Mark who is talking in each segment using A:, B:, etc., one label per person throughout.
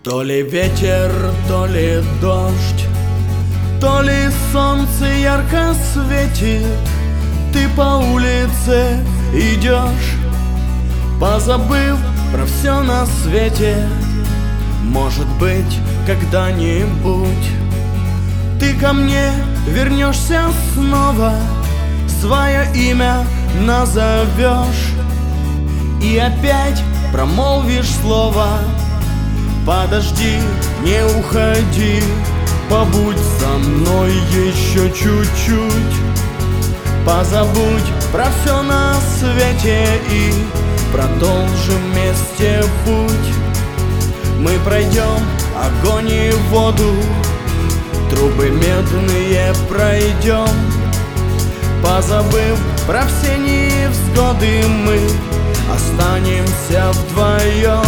A: То ли ветер, то ли дождь, то ли солнце ярко светит. Ты по улице идешь, позабыв про все на свете. Может быть, когда-нибудь ты ко мне вернешься снова, свое имя назовешь и опять промолвишь слово. Подожди, не уходи, побудь со мной еще чуть-чуть. Позабудь про все на свете и продолжим вместе путь. Мы пройдем огонь и воду, трубы медные пройдем. Позабыв про все невзгоды, мы останемся вдвоем.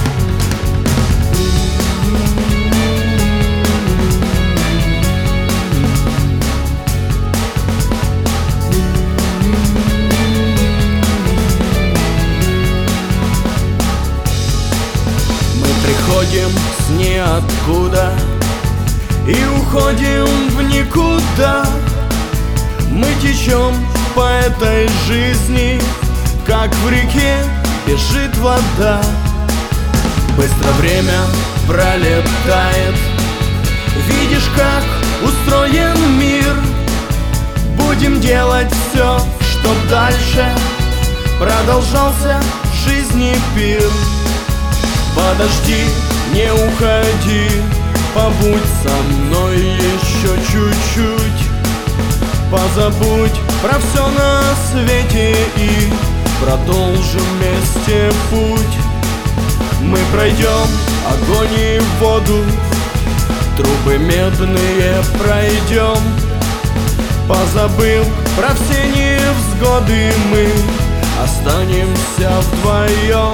A: Приходим с ниоткуда и уходим в никуда. Мы течем по этой жизни, как в реке бежит вода. Быстро время пролетает, видишь, как устроен мир. Будем делать все, чтоб дальше продолжался в жизни пир. Подожди, не уходи, побудь со мной еще чуть-чуть. Позабудь про все на свете и продолжим вместе путь. Мы пройдем огонь и воду, трубы медные пройдем. Позабыв про все невзгоды, мы останемся вдвоем.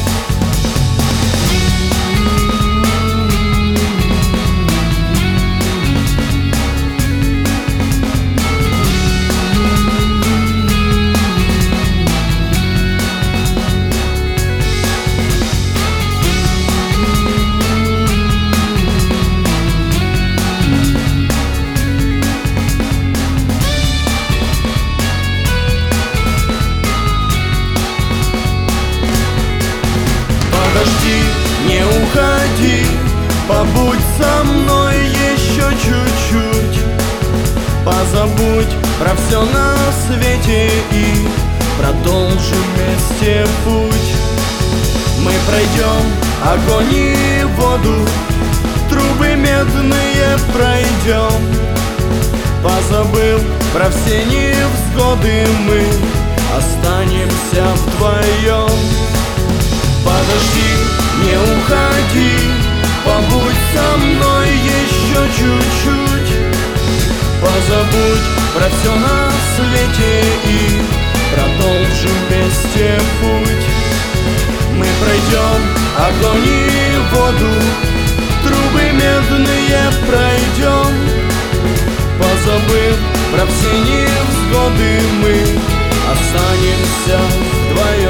A: Подожди, не уходи, побудь со мной еще чуть-чуть. Позабудь про все на свете и продолжим вместе путь. Мы пройдем огонь и воду, трубы медные пройдем. Позабыв про все невзгоды, мы останемся вдвоем. Подожди, не уходи, побудь со мной еще чуть-чуть. Позабудь про все на свете и продолжим вместе путь. Мы пройдем огонь и воду, трубы медные пройдем. Позабыв про все невзгоды, мы останемся вдвоем.